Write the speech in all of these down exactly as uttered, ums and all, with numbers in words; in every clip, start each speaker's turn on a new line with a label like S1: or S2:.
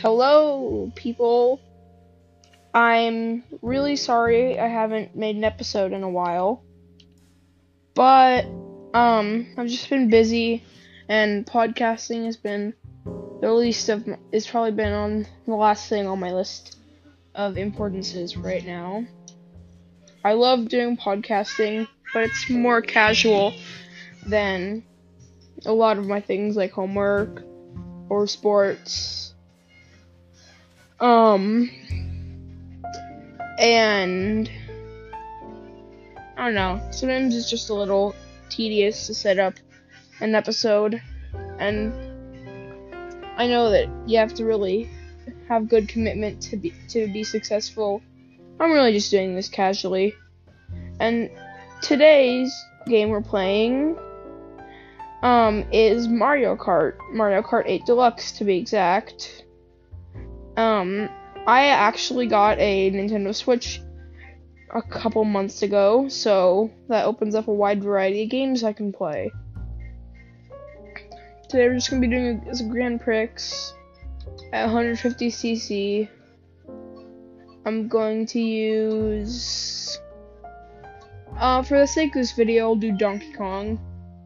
S1: Hello, people. I'm really sorry I haven't made an episode in a while, but um, I've just been busy, and podcasting has been the least of. My, it's probably been on the last thing on my list of importances right now. I love doing podcasting, but it's more casual than a lot of my things like homework or sports. Um, and I don't know, sometimes it's just a little tedious to set up an episode, and I know that you have to really have good commitment to be to be successful. I'm really just doing this casually, and today's game we're playing um is Mario Kart, Mario Kart eight Deluxe to be exact. Um, I actually got a Nintendo Switch a couple months ago, so that opens up a wide variety of games I can play. Today we're just going to be doing a, a Grand Prix at one hundred fifty c c. I'm going to use... Uh, for the sake of this video, I'll do Donkey Kong.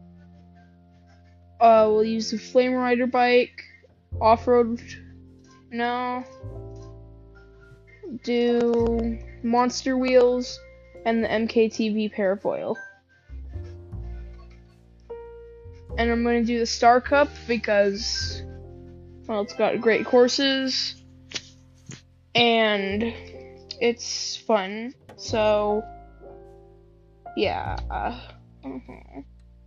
S1: Uh, we'll use the Flame Rider bike, off-road... No. Do Monster Wheels and the M K T V Parafoil. And I'm going to do the Star Cup because, well, it's got great courses and it's fun. So, yeah. Uh, uh-huh.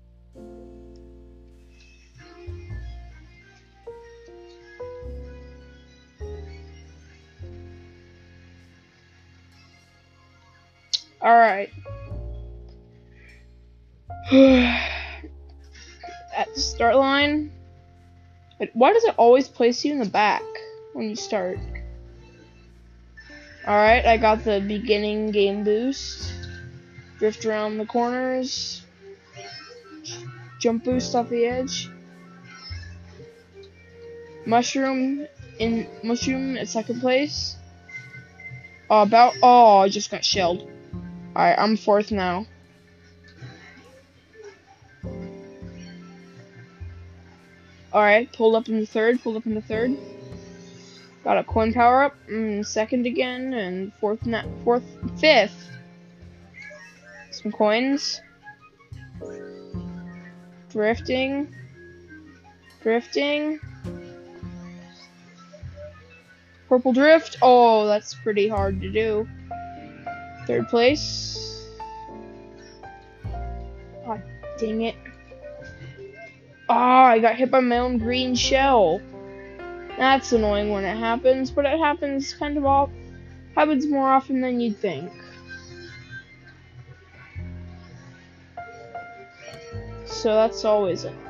S1: Alright. At the start line, it, why does it always place you in the back when you start? Alright, I got the beginning game boost. Drift around the corners. Jump boost off the edge. Mushroom in mushroom at second place. Uh, about oh, I just got shelled. Alright, I'm fourth now. Alright, pulled up in the third, pulled up in the third. Got a coin power up, mm, second again, and fourth, na fourth, fifth. Some coins. Drifting. Drifting. Purple drift. Oh, that's pretty hard to do. Third place. Oh, dang it. Oh, I got hit by my own green shell. That's annoying when it happens, but it happens kind of all happens more often than you'd think. So that's always annoying.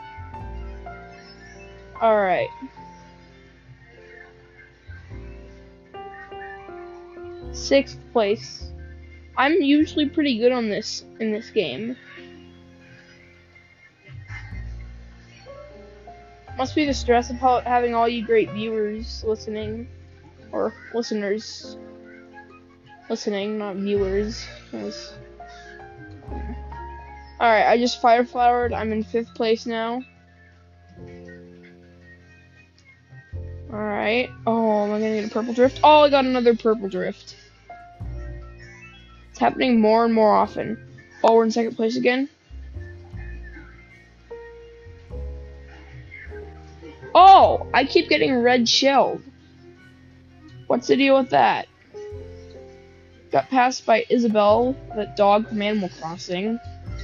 S1: Alright. Sixth place. I'm usually pretty good on this in this game. Must be the stress of having all you great viewers listening, or listeners listening, not viewers. Alright, I just fire flowered. I'm in fifth place now. Alright. Oh, am I gonna get a purple drift? Oh, I got another purple drift. It's happening more and more often. Oh, we're in second place again. Oh, I keep getting red shelled. What's the deal with that? Got passed by Isabelle, the dog from Animal Crossing.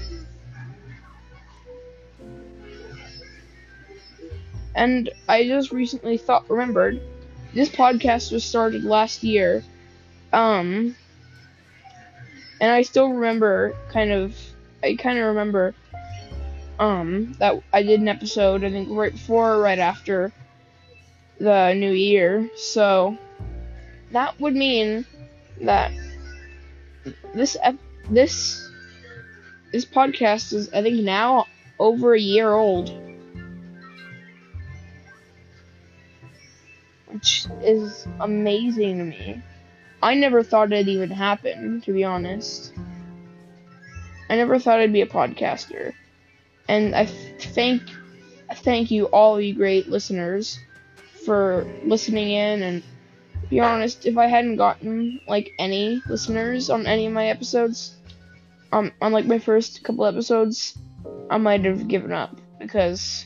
S1: And I just recently thought, remembered, this podcast was started last year. Um, and I still remember, kind of, I kind of remember, um, that I did an episode, I think, right before or right after the new year. So, that would mean that this, ep- this, this podcast is, I think, now over a year old. which is amazing to me. I never thought it'd even happen, to be honest. I never thought I'd be a podcaster. And I thank, thank you, all you great listeners, for listening in. And to be honest, if I hadn't gotten, like, any listeners on any of my episodes, um, on, like, my first couple episodes, I might have given up. Because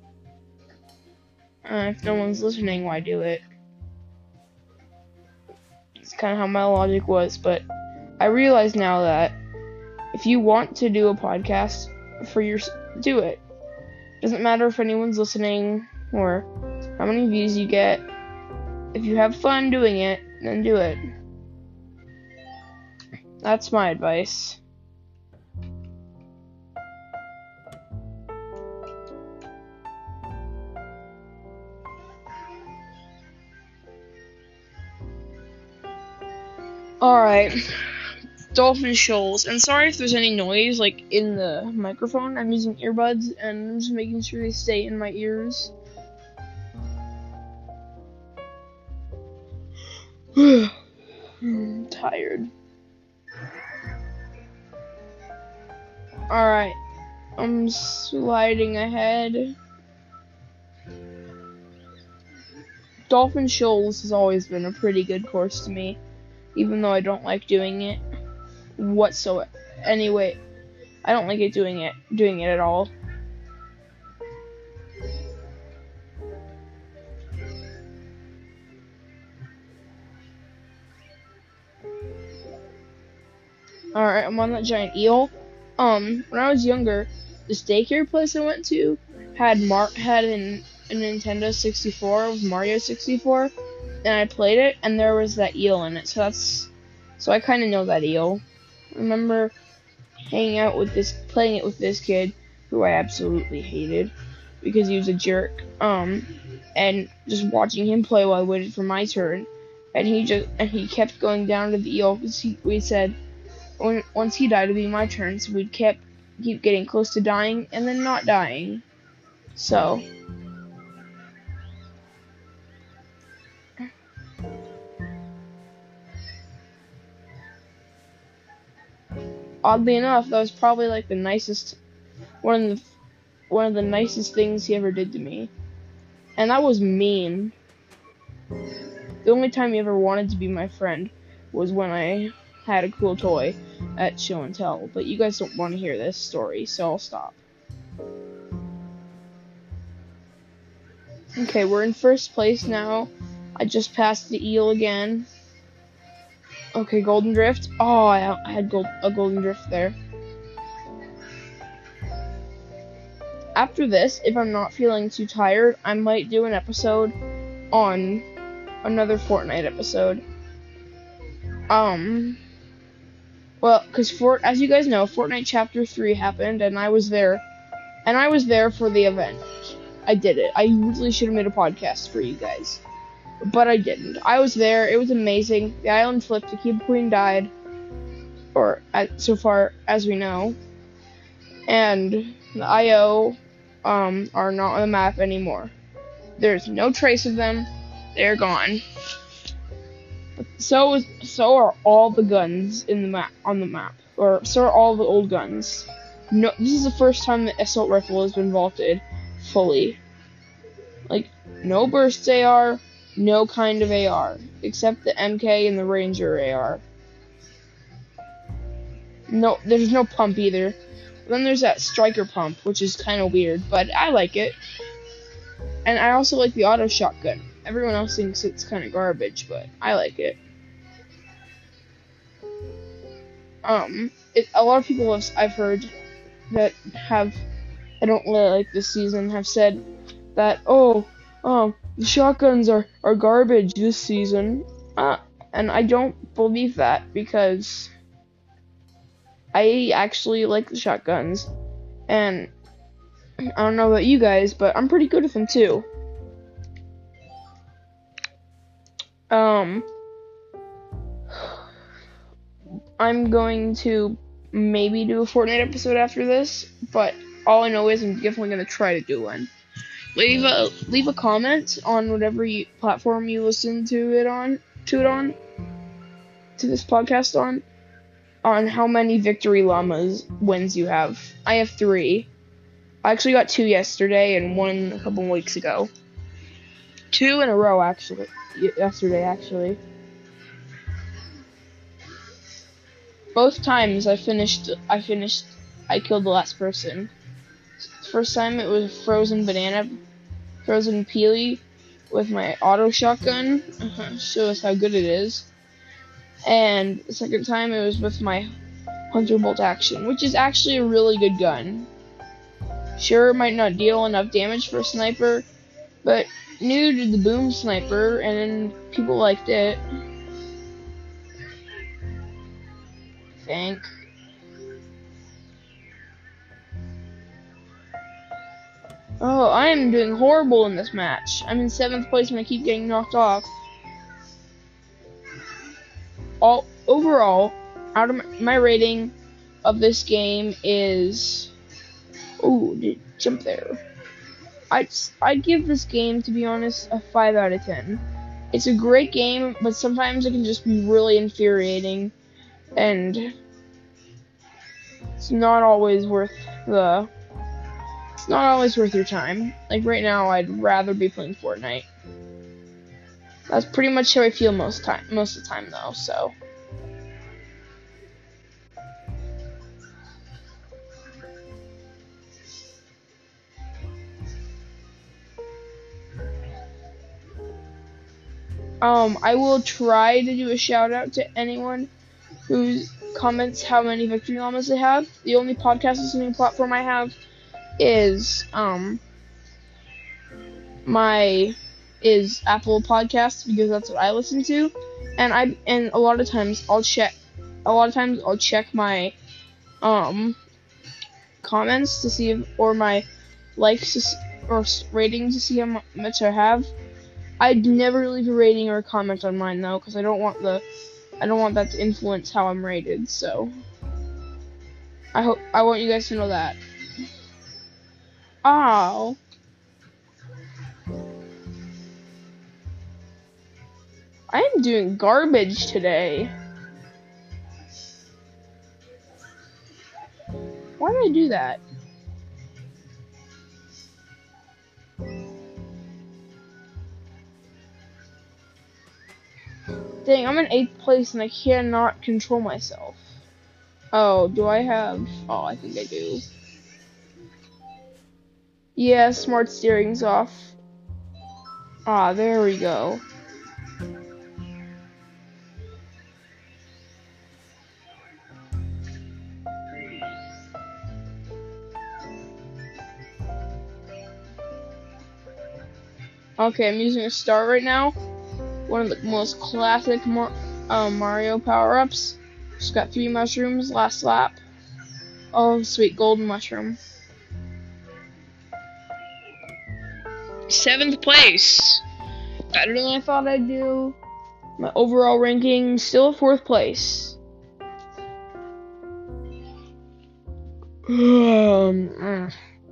S1: uh, if no one's listening, why do it? It's kind of how my logic was. But I realize now that if you want to do a podcast for your, do it. Doesn't matter if anyone's listening or how many views you get. If you have fun doing it, then do it. That's my advice. Alright. Dolphin shoals. And sorry if there's any noise, like, in the microphone. I'm using earbuds, and I'm just making sure they stay in my ears. I'm tired. Alright. I'm sliding ahead. Dolphin shoals has always been a pretty good course to me, even though I don't like doing it whatsoever. Anyway, I don't like it doing it doing it at all. Alright, I'm on that giant eel. Um, when I was younger, this daycare place I went to had Mar had an, a Nintendo sixty-four with Mario sixty-four, and I played it, and there was that eel in it. So that's so I kind of know that eel. I remember hanging out with this, playing it with this kid who I absolutely hated because he was a jerk. Um, and just watching him play while I waited for my turn, and he just and he kept going down to the eel because he we said when once he died it'd be my turn, so we'd kept keep getting close to dying and then not dying. So oddly enough, that was probably like the nicest one of the one of the nicest things he ever did to me. And that was mean. The only time he ever wanted to be my friend was when I had a cool toy at show and tell. But you guys don't want to hear this story, so I'll stop. Okay, we're in first place now. I just passed the eel again. Okay, golden drift. Oh, I had gold, a golden drift there. After this, if I'm not feeling too tired, I might do an episode on another Fortnite episode. Um, well, because Fort, as you guys know, Fortnite Chapter three happened, and I was there, and I was there for the event. I did it. I really should have made a podcast for you guys, but I didn't. I was there. It was amazing. The island flipped. The Cube Queen died, or at, so far as we know, and the I O um, are not on the map anymore. There's no trace of them. They're gone. But so is, so are all the guns in the map on the map, or so are all the old guns. No, this is the first time the assault rifle has been vaulted fully. Like, no burst A R, no kind of A R, except the M K and the Ranger A R. No, there's no pump either. Then there's that striker pump, which is kind of weird, but I like it. And I also like the auto shotgun. Everyone else thinks it's kind of garbage, but I like it. Um, it, a lot of people have, I've heard that have, I don't really like this season, have said that, oh, oh, the shotguns are, are garbage this season. Uh, and I don't believe that, because I actually like the shotguns. And I don't know about you guys, but I'm pretty good with them too. Um, I'm going to maybe do a Fortnite episode after this, but all I know is I'm definitely going to try to do one. leave a leave a comment on whatever you, platform you listen to it on to it on to this podcast on on how many Victory Llamas wins you have. I have three. I actually got two yesterday and one a couple weeks ago. Two in a row actually. Yesterday actually. Both times I finished I finished I killed the last person. First time it was Frozen Banana Frozen Peely with my auto shotgun. Uh-huh. Shows how good it is. And the second time it was with my Hunter Bolt Action, which is actually a really good gun. Sure, it might not deal enough damage for a sniper, but new to the Boom Sniper, and people liked it. I think. Oh, I am doing horrible in this match. I'm in seventh place and I keep getting knocked off. All overall, out of my, my rating of this game is, oh, did jump there. I'd I'd give this game, to be honest, a five out of ten. It's a great game, but sometimes it can just be really infuriating, and it's not always worth the. It's not always worth your time. Like right now, I'd rather be playing Fortnite. That's pretty much how I feel most time, most of the time, though. So. Um, I will try to do a shout out to anyone who comments how many Victory Llamas they have. The only podcast listening platform I have is um my is Apple Podcasts, because that's what I listen to, and I and a lot of times I'll check a lot of times I'll check my um comments to see if, or my likes or ratings to see how much I have. I'd never leave a rating or a comment on mine though, because I don't want the I don't want that to influence how I'm rated. So I hope I want you guys to know that. Ow. I am doing garbage today. Why did I do that? Dang, I'm in eighth place and I cannot control myself. Oh, do I have... Oh, I think I do. Yeah, smart steering's off. Ah, there we go. Okay, I'm using a star right now. One of the most classic Mar um, Mario power-ups. Just got three mushrooms last lap. Oh, sweet golden mushroom. Seventh place. Better than I thought I'd do. My overall ranking still fourth place. um, uh.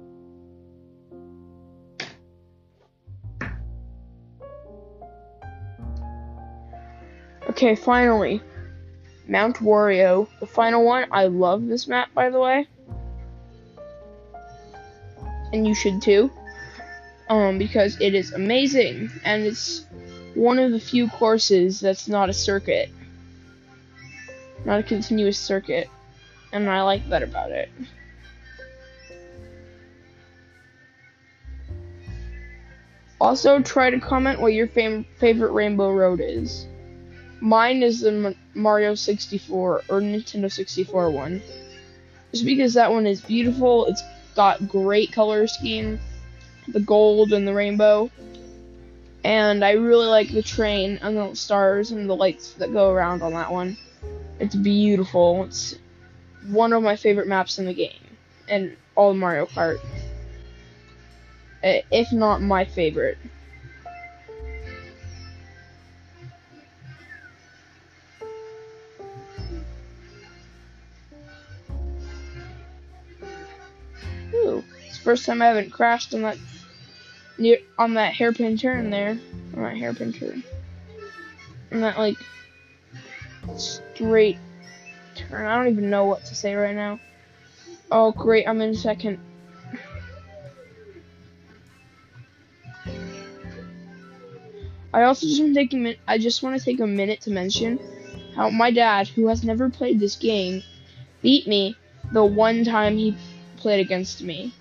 S1: Okay, finally. Mount Wario, the final one. I love this map, by the way. And you should too. Um, because it is amazing. And it's one of the few courses that's not a circuit. Not a continuous circuit. And I like that about it. Also, try to comment what your fam favorite Rainbow Road is. Mine is the Mario sixty-four or Nintendo sixty-four one. Just because that one is beautiful. It's got great color scheme. The gold and the rainbow. And I really like the train and the stars and the lights that go around on that one. It's beautiful. It's one of my favorite maps in the game. And all Mario Kart. If not my favorite. Ooh, it's the first time I haven't crashed on that near on that hairpin turn there. On that hairpin turn. On that like straight turn. I don't even know what to say right now. Oh great, I'm in second. I also just want to take a min- I just want to take a minute to mention how my dad, who has never played this game, beat me the one time he played against me.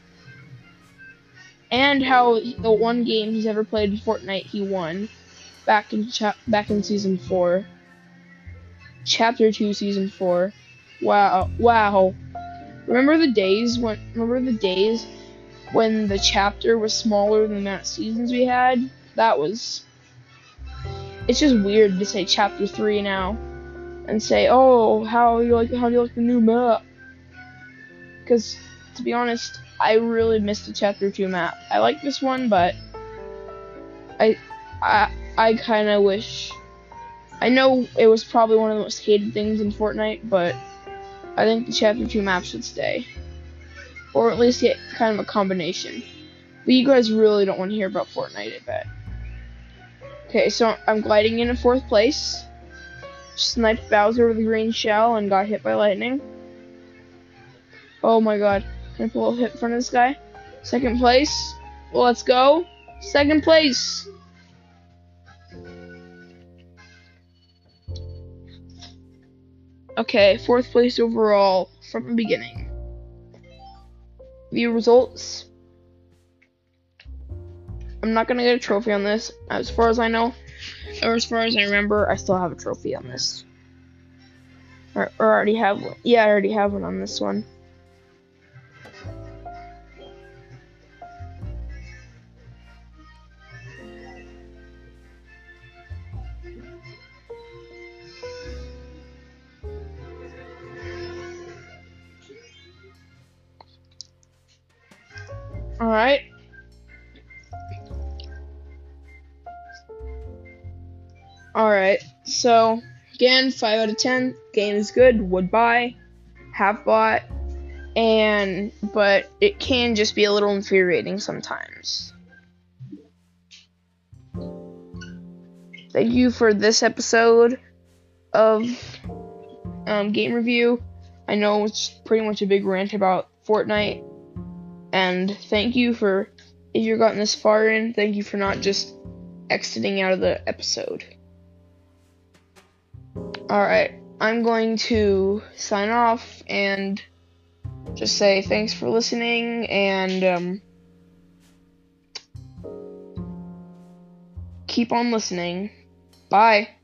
S1: And how the one game he's ever played in Fortnite he won back in cha- back in season four. Chapter two, season four. Wow, wow. Remember the days when remember the days when the chapter was smaller than the amount of seasons we had? That was It's just weird to say chapter three now and say, "Oh, how you like how do you like the new map?" Cuz to be honest, I really missed the chapter two map. I like this one, but I I I kind of wish I know it was probably one of the most hated things in Fortnite, but I think the chapter two map should stay. Or at least get kind of a combination. But you guys really don't want to hear about Fortnite, I bet. Okay, so I'm gliding in in fourth place. Sniped Bowser with a green shell and got hit by lightning. Oh my god. Can I pull a hit in front of this guy? Second place. Well, let's go. Second place. Okay, fourth place overall from the beginning. View results. I'm not gonna get a trophy on this. As far as I know, or as far as I remember, I still have a trophy on this. Or, or already have one. Yeah, I already have one on this one. Alright. Alright, so again, five out of ten. Game is good, would buy, have bought, and but it can just be a little infuriating sometimes. Thank you for this episode of um, Game Review. I know it's pretty much a big rant about Fortnite, and thank you for, if you've gotten this far in, thank you for not just exiting out of the episode. Alright, I'm going to sign off and just say thanks for listening, and um, keep on listening. Bye.